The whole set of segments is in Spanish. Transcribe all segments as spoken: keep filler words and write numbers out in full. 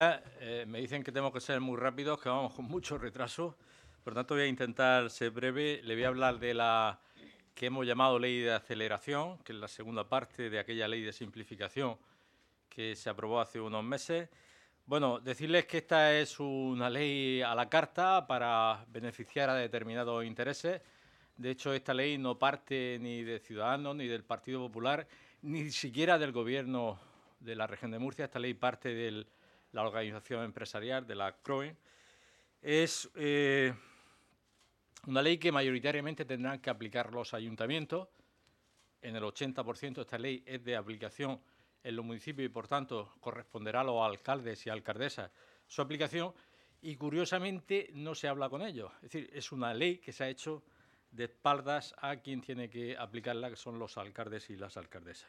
Eh, me dicen que tenemos que ser muy rápidos, que vamos con mucho retraso. Por tanto, voy a intentar ser breve. Le voy a hablar de la que hemos llamado ley de aceleración, que es la segunda parte de aquella ley de simplificación que se aprobó hace unos meses. Bueno, decirles que esta es una ley a la carta para beneficiar a determinados intereses. De hecho, esta ley no parte ni de Ciudadanos, ni del Partido Popular, ni siquiera del Gobierno de la región de Murcia. Esta ley parte de la organización empresarial, de la C R O E. Es eh, una ley que mayoritariamente tendrán que aplicar los ayuntamientos. En el ochenta por ciento esta ley es de aplicación en los municipios y, por tanto, corresponderá a los alcaldes y alcaldesas su aplicación. Y, curiosamente, no se habla con ellos. Es decir, es una ley que se ha hecho de espaldas a quien tiene que aplicarla, que son los alcaldes y las alcaldesas.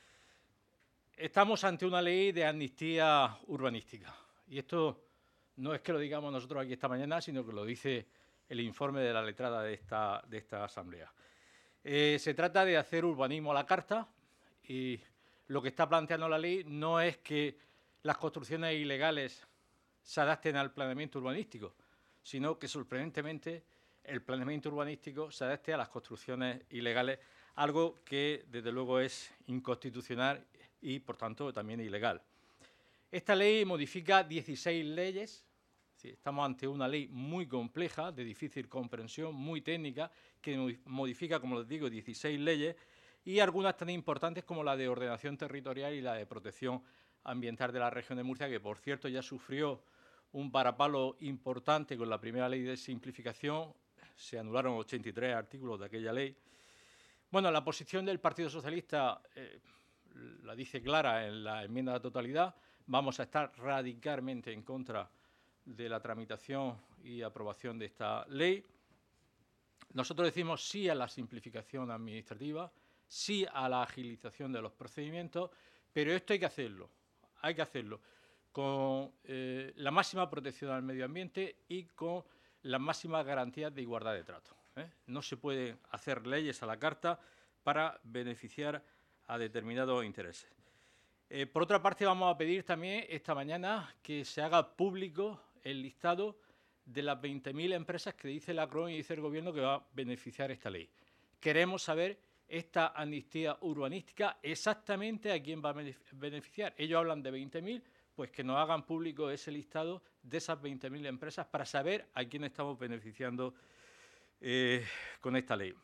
Estamos ante una ley de amnistía urbanística. Y esto no es que lo digamos nosotros aquí esta mañana, sino que lo dice el informe de la letrada de esta, de esta asamblea. Eh, se trata de hacer urbanismo a la carta y lo que está planteando la ley no es que las construcciones ilegales se adapten al planeamiento urbanístico, sino que, sorprendentemente, el planeamiento urbanístico se adapte a las construcciones ilegales, algo que, desde luego, es inconstitucional y, por tanto, también ilegal. Esta ley modifica dieciséis leyes. Sí, estamos ante una ley muy compleja, de difícil comprensión, muy técnica, que modifica, como les digo, dieciséis leyes y algunas tan importantes como la de ordenación territorial y la de protección ambiental de la región de Murcia, que, por cierto, ya sufrió un varapalo importante con la primera ley de simplificación. Se anularon ochenta y tres artículos de aquella ley. Bueno, la posición del Partido Socialista eh, la dice clara en la enmienda a la totalidad. Vamos a estar radicalmente en contra de la tramitación y aprobación de esta ley. Nosotros decimos sí a la simplificación administrativa, sí a la agilización de los procedimientos, pero esto hay que hacerlo, hay que hacerlo con eh, la máxima protección al medio ambiente y con las máximas garantías de igualdad de trato. ¿eh? No se pueden hacer leyes a la carta para beneficiar a determinados intereses. Eh, por otra parte, vamos a pedir también esta mañana que se haga público el listado de las veinte mil empresas que dice la C R O E y dice el Gobierno que va a beneficiar esta ley. Queremos saber esta amnistía urbanística exactamente a quién va a beneficiar. Ellos hablan de veinte mil, pues que nos hagan público ese listado de esas veinte mil empresas para saber a quién estamos beneficiando eh, con esta ley.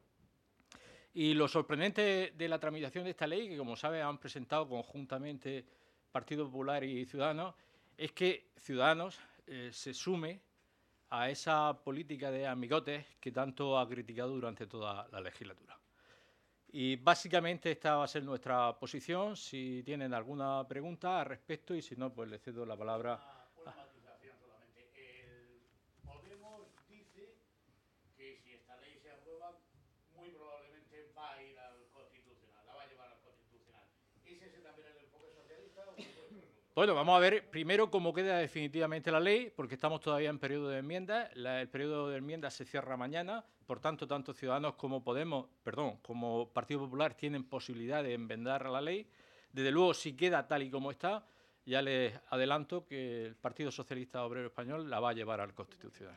Y lo sorprendente de la tramitación de esta ley, que como saben han presentado conjuntamente Partido Popular y Ciudadanos, es que Ciudadanos eh, se sume a esa política de amigotes que tanto ha criticado durante toda la legislatura. Y básicamente esta va a ser nuestra posición. Si tienen alguna pregunta al respecto y si no, pues le cedo la palabra. Una, una matización solamente. El Podemos dice que si esta ley se aprueba, muy probablemente va a ir al Constitucional, la va a llevar al Constitucional. ¿Es ese también el enfoque socialista o no? Bueno, vamos a ver primero cómo queda definitivamente la ley, porque estamos todavía en periodo de enmiendas. La, el periodo de enmiendas se cierra mañana, por tanto, tanto Ciudadanos como Podemos, perdón, como Partido Popular tienen posibilidad de enmendar la ley. Desde luego, si queda tal y como está, ya les adelanto que el Partido Socialista Obrero Español la va a llevar al Constitucional.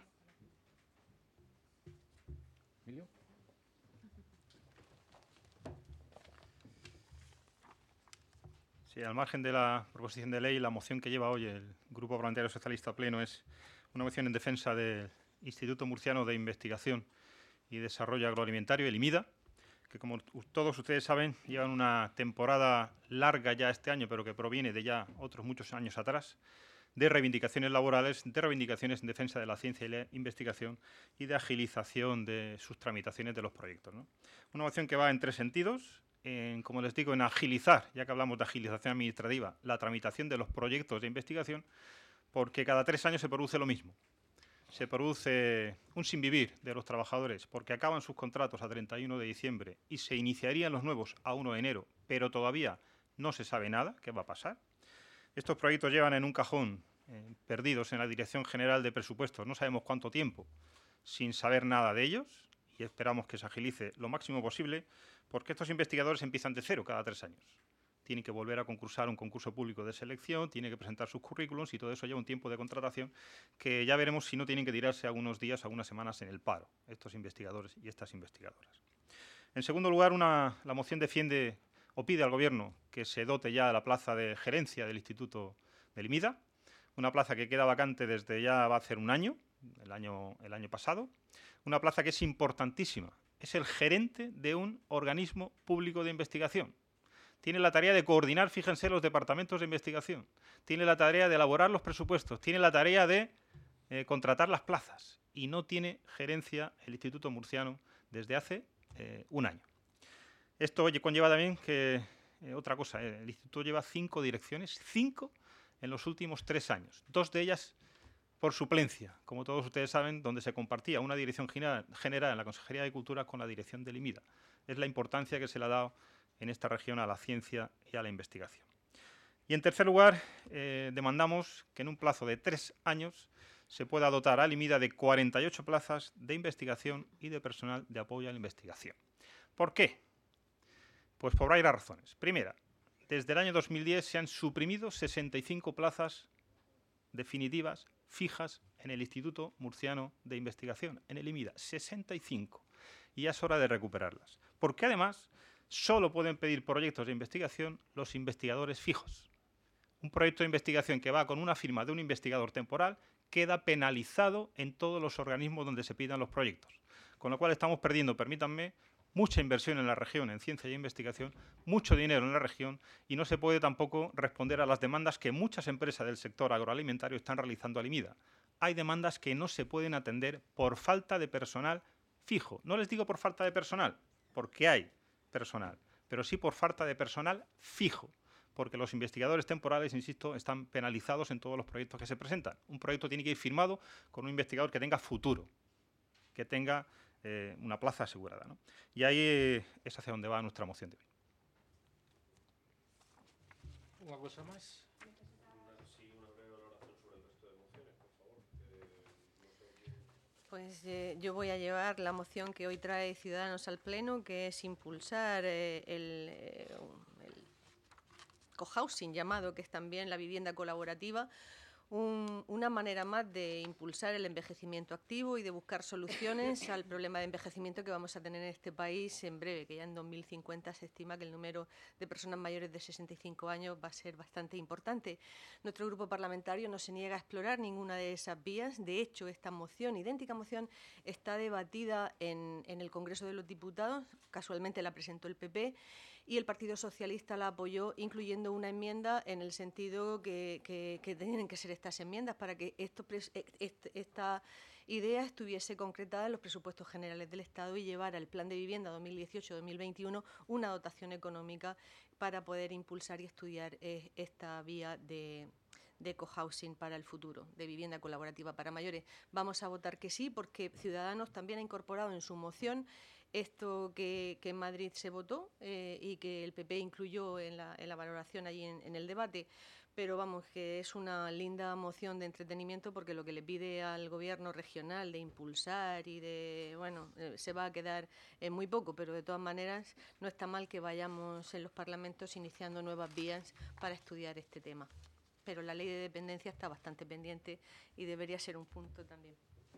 ¿Emilio? Sí, al margen de la proposición de ley, la moción que lleva hoy el Grupo Parlamentario Socialista Pleno es una moción en defensa del Instituto Murciano de Investigación y Desarrollo Agroalimentario, el IMIDA, que, como todos ustedes saben, llevan una temporada larga ya este año, pero que proviene de ya otros muchos años atrás, de reivindicaciones laborales, de reivindicaciones en defensa de la ciencia y la investigación y de agilización de sus tramitaciones de los proyectos, ¿no? Una moción que va en tres sentidos. En, como les digo, en agilizar, ya que hablamos de agilización administrativa, la tramitación de los proyectos de investigación, porque cada tres años se produce lo mismo. Se produce un sinvivir de los trabajadores porque acaban sus contratos a treinta y uno de diciembre y se iniciarían los nuevos a uno de enero, pero todavía no se sabe nada qué va a pasar. Estos proyectos llevan en un cajón, eh, perdidos en la Dirección General de Presupuestos, no sabemos cuánto tiempo, sin saber nada de ellos, y esperamos que se agilice lo máximo posible, porque estos investigadores empiezan de cero cada tres años. tiene que volver a concursar un concurso público de selección, tiene que presentar sus currículums y todo eso lleva un tiempo de contratación que ya veremos si no tienen que tirarse algunos días, algunas semanas en el paro, estos investigadores y estas investigadoras. En segundo lugar, una, la moción defiende o pide al Gobierno que se dote ya de la plaza de gerencia del Instituto del IMIDA, una plaza que queda vacante desde ya va a ser un año, el año, el año pasado, una plaza que es importantísima, es el gerente de un organismo público de investigación. Tiene la tarea de coordinar, fíjense, los departamentos de investigación, tiene la tarea de elaborar los presupuestos, tiene la tarea de eh, contratar las plazas y no tiene gerencia el Instituto Murciano desde hace eh, un año. Esto conlleva también que, eh, otra cosa, eh, el Instituto lleva cinco direcciones, cinco en los últimos tres años, dos de ellas por suplencia, como todos ustedes saben, donde se compartía una dirección general, general en la Consejería de Cultura con la dirección del IMIDA. Es la importancia que se le ha dado en esta región a la ciencia y a la investigación. Y en tercer lugar, eh, demandamos que en un plazo de tres años se pueda dotar al IMIDA de cuarenta y ocho plazas de investigación y de personal de apoyo a la investigación. ¿Por qué? Pues por varias razones. Primera, desde el año dos mil diez se han suprimido sesenta y cinco plazas definitivas, fijas, en el Instituto Murciano de Investigación, en el IMIDA, sesenta y cinco. Y ya es hora de recuperarlas. Porque además solo pueden pedir proyectos de investigación los investigadores fijos. Un proyecto de investigación que va con una firma de un investigador temporal queda penalizado en todos los organismos donde se pidan los proyectos. Con lo cual estamos perdiendo, permítanme, mucha inversión en la región en ciencia y investigación, mucho dinero en la región y no se puede tampoco responder a las demandas que muchas empresas del sector agroalimentario están realizando al IMIDA. Hay demandas que no se pueden atender por falta de personal fijo. No les digo por falta de personal, porque hay personal, pero sí por falta de personal fijo, porque los investigadores temporales, insisto, están penalizados en todos los proyectos que se presentan. Un proyecto tiene que ir firmado con un investigador que tenga futuro, que tenga eh, una plaza asegurada, ¿no? Y ahí eh, es hacia donde va nuestra moción de hoy. ¿Una cosa más? Pues eh, yo voy a llevar la moción que hoy trae Ciudadanos al Pleno, que es impulsar eh, el, eh, el cohousing llamado, que es también la vivienda colaborativa, un, una manera más de impulsar el envejecimiento activo y de buscar soluciones al problema de envejecimiento que vamos a tener en este país en breve, que ya en dos mil cincuenta se estima que el número de personas mayores de sesenta y cinco años va a ser bastante importante. Nuestro grupo parlamentario no se niega a explorar ninguna de esas vías. De hecho, esta moción, idéntica moción, está debatida en, en el Congreso de los Diputados, casualmente la presentó el P P, y el Partido Socialista la apoyó, incluyendo una enmienda en el sentido que, que, que tienen que ser estas enmiendas para que esto, esta idea estuviese concretada en los presupuestos generales del Estado y llevara el Plan de Vivienda dos mil dieciocho a dos mil veintiuno una dotación económica para poder impulsar y estudiar eh, esta vía de, de cohousing para el futuro, de vivienda colaborativa para mayores. Vamos a votar que sí, porque Ciudadanos también ha incorporado en su moción esto que, que en Madrid se votó eh, y que el P P incluyó en la, en la valoración allí en, en el debate, pero vamos, que es una linda moción de entretenimiento porque lo que le pide al Gobierno regional de impulsar y de, bueno, eh, se va a quedar en muy poco, pero de todas maneras no está mal que vayamos en los parlamentos iniciando nuevas vías para estudiar este tema. Pero la ley de dependencia está bastante pendiente y debería ser un punto también.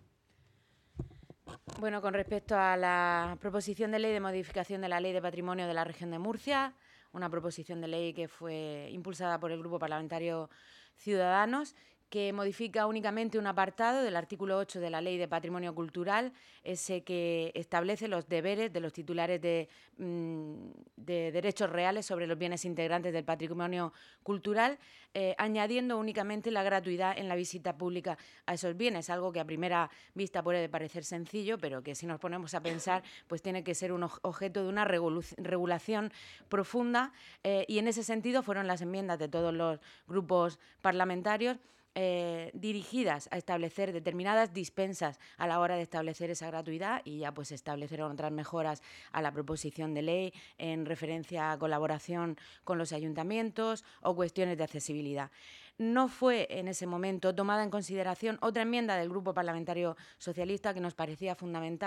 Bueno, con respecto a la proposición de ley de modificación de la Ley de Patrimonio de la Región de Murcia, una proposición de ley que fue impulsada por el Grupo Parlamentario Ciudadanos, que modifica únicamente un apartado del artículo ocho de la Ley de Patrimonio Cultural, ese que establece los deberes de los titulares de, mmm, de derechos reales sobre los bienes integrantes del patrimonio cultural, eh, añadiendo únicamente la gratuidad en la visita pública a esos bienes, algo que a primera vista puede parecer sencillo, pero que si nos ponemos a pensar, pues tiene que ser un objeto de una regulación profunda, eh, y en ese sentido fueron las enmiendas de todos los grupos parlamentarios, Eh, dirigidas a establecer determinadas dispensas a la hora de establecer esa gratuidad y ya pues establecieron otras mejoras a la proposición de ley en referencia a colaboración con los ayuntamientos o cuestiones de accesibilidad. No fue en ese momento tomada en consideración otra enmienda del Grupo Parlamentario Socialista que nos parecía fundamental,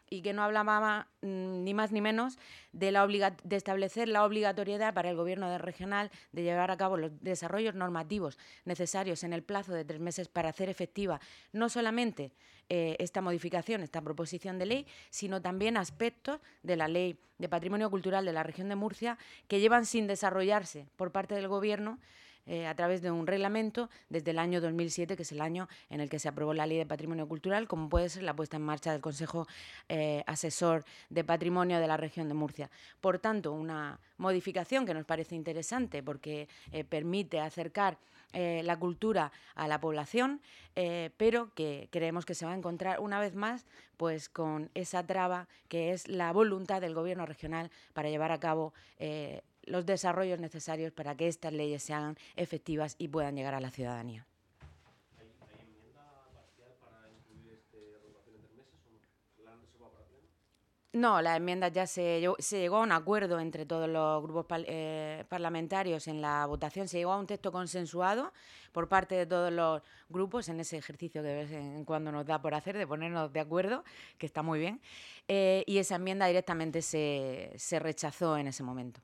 y que no hablaba mmm, ni más ni menos de, la obliga de establecer la obligatoriedad para el Gobierno de regional de llevar a cabo los desarrollos normativos necesarios en el plazo de tres meses para hacer efectiva no solamente eh, esta modificación, esta proposición de ley, sino también aspectos de la Ley de Patrimonio Cultural de la región de Murcia que llevan sin desarrollarse por parte del Gobierno Eh, a través de un reglamento desde el año dos mil siete, que es el año en el que se aprobó la Ley de Patrimonio Cultural, como puede ser la puesta en marcha del Consejo eh, Asesor de Patrimonio de la región de Murcia. Por tanto, una modificación que nos parece interesante porque eh, permite acercar eh, la cultura a la población, eh, pero que creemos que se va a encontrar una vez más pues, con esa traba que es la voluntad del Gobierno regional para llevar a cabo eh, los desarrollos necesarios para que estas leyes sean efectivas y puedan llegar a la ciudadanía. ¿Hay, hay enmienda parcial para incluir esta renovación en tres meses o no? ¿La se va para pleno? No, la enmienda ya se llegó, se llegó a un acuerdo entre todos los grupos par, eh, parlamentarios en la votación, se llegó a un texto consensuado por parte de todos los grupos en ese ejercicio que de vez en cuando nos da por hacer, de ponernos de acuerdo, que está muy bien, eh, y esa enmienda directamente se, se rechazó en ese momento.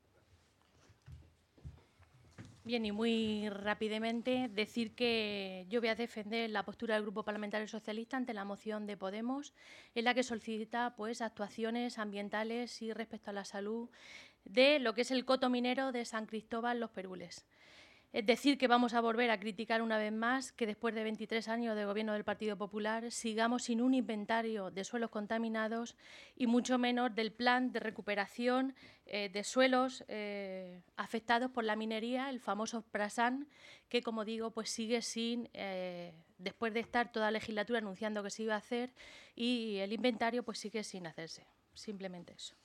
Bien, y muy rápidamente decir que yo voy a defender la postura del Grupo Parlamentario Socialista ante la moción de Podemos, en la que solicita pues, actuaciones ambientales y respecto a la salud de lo que es el coto minero de San Cristóbal Los Perules. Es decir, que vamos a volver a criticar una vez más que después de veintitrés años de gobierno del Partido Popular sigamos sin un inventario de suelos contaminados y mucho menos del plan de recuperación eh, de suelos eh, afectados por la minería, el famoso PRASAN, que, como digo, pues sigue sin, eh, después de estar toda la legislatura anunciando que se iba a hacer, y el inventario pues sigue sin hacerse. Simplemente eso.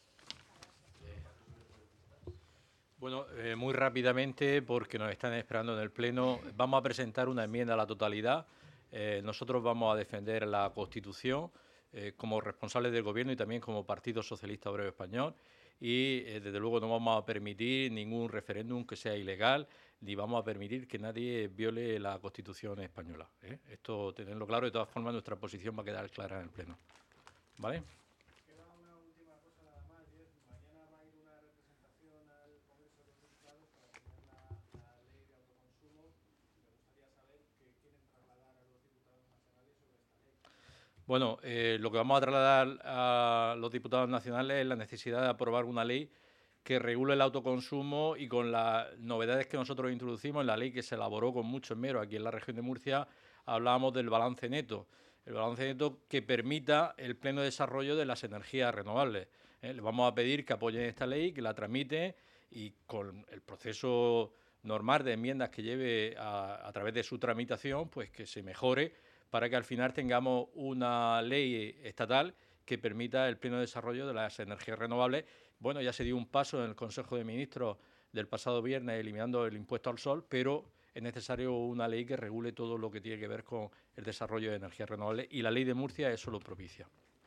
Bueno, eh, muy rápidamente, porque nos están esperando en el Pleno, vamos a presentar una enmienda a la totalidad. Eh, nosotros vamos a defender la Constitución eh, como responsables del Gobierno y también como Partido Socialista Obrero Español. Y, eh, desde luego, no vamos a permitir ningún referéndum que sea ilegal, ni vamos a permitir que nadie viole la Constitución española, ¿eh? Esto, tenerlo claro. De todas formas, nuestra posición va a quedar clara en el Pleno. ¿Vale? Bueno, eh, lo que vamos a trasladar a los diputados nacionales es la necesidad de aprobar una ley que regule el autoconsumo, y con las novedades que nosotros introducimos en la ley que se elaboró con mucho esmero aquí en la región de Murcia, hablábamos del balance neto. El balance neto que permita el pleno desarrollo de las energías renovables. ¿eh? Le vamos a pedir que apoyen esta ley, que la tramite, y con el proceso normal de enmiendas que lleve a, a través de su tramitación, pues que se mejore, para que al final tengamos una ley estatal que permita el pleno desarrollo de las energías renovables. Bueno, ya se dio un paso en el Consejo de Ministros del pasado viernes eliminando el impuesto al sol, pero es necesario una ley que regule todo lo que tiene que ver con el desarrollo de energías renovables, y la ley de Murcia eso lo propicia.